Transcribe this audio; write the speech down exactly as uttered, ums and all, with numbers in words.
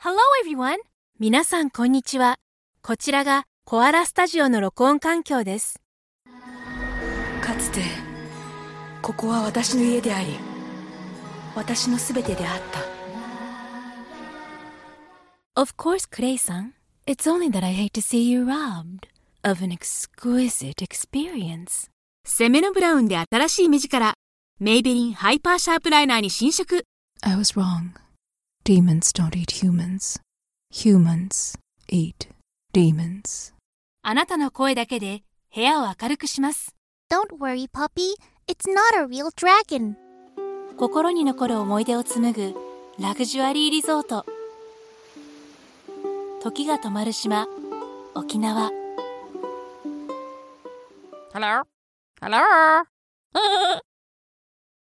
Hello everyone! 皆さんこんにちは。こちらがコアラスタジオの録音環境です。 かつてここは私の家であり、私のすべてであった。 Of course, Clay-san. It's only that I hate to see you robbed of an exquisite experience. セメノブラウンで新しい目力、メイベリンハイパーシャープライナーに新色。 I was wrong.Demons don't eat humans. Humans eat demons. あなたの声だけで部屋を明るくします。 Don't worry, puppy. It's not a real dragon. 心に残る思い出を紡ぐラグジュアリーリゾート。時が止まる島、沖縄。 Hello? Hello?